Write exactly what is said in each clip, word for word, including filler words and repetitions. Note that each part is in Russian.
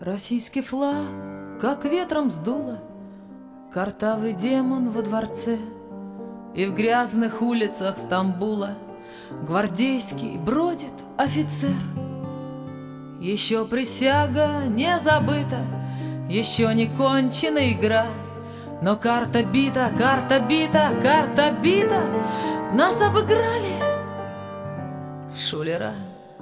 Российский флаг, как ветром сдуло, картавый демон во дворце, и в грязных улицах Стамбула гвардейский бродит офицер. Еще присяга не забыта, еще не кончена игра, но карта бита, карта бита, карта бита, нас обыграли шулера.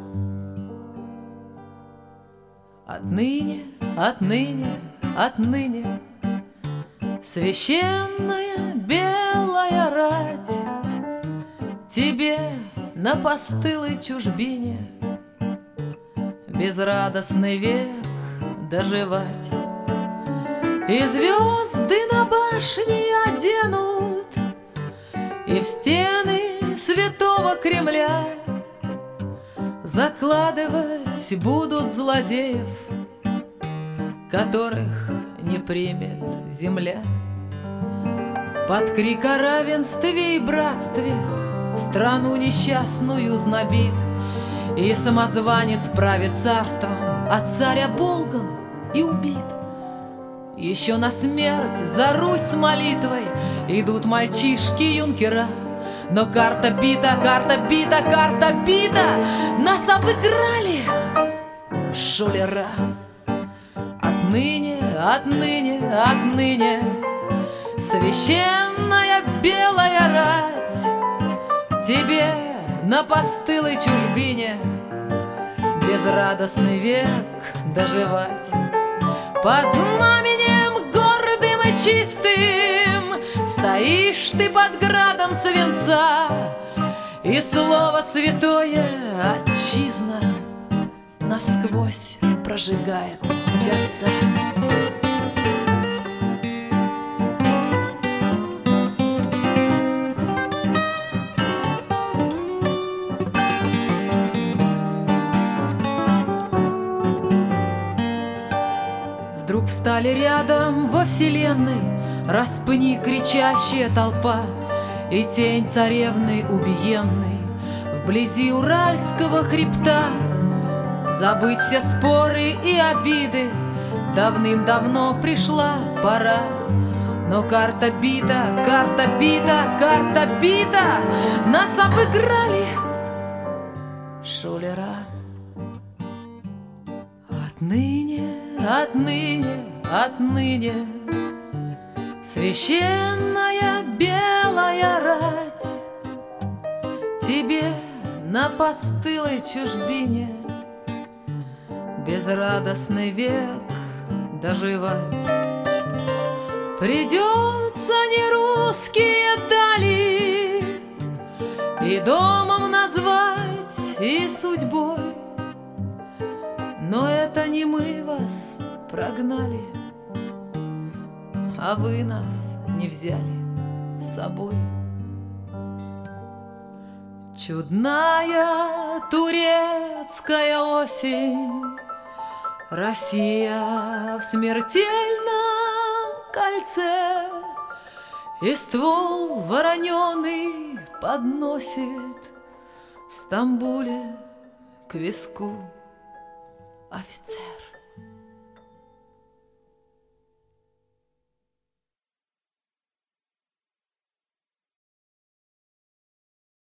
Отныне, отныне, отныне священная белая рать тебе на постылой чужбине безрадостный век доживать. И звезды на башне оденут, и в стены святого Кремля закладывать будут злодеев, которых не примет земля. Под крик о равенстве и братстве страну несчастную знобит, и самозванец правит царством, а царь оболган и убит. Еще на смерть за Русь с молитвой идут мальчишки-юнкера, но карта бита, карта бита, карта бита, нас обыграли шулера. Отныне, отныне, отныне священная белая рать тебе на постылой чужбине безрадостный век доживать. Под знаменем гордым и чистым стоишь ты под градом свинца, и слово святое отчизна насквозь прожигает сердца. Вдруг встали рядом во вселенной распни кричащая толпа и тень царевны убиенной вблизи Уральского хребта. Забыть все споры и обиды давным-давно пришла пора, но карта бита, карта бита, карта бита, нас обыграли шулера. Отныне, отныне, отныне священная белая рать тебе на постылой чужбине безрадостный век доживать. Придется не русские дали и домом назвать, и судьбой, но это не мы вас прогнали, а вы нас не взяли с собой. Чудная турецкая осень, Россия в смертельном кольце, и ствол вороненый подносит в Стамбуле к виску офицер.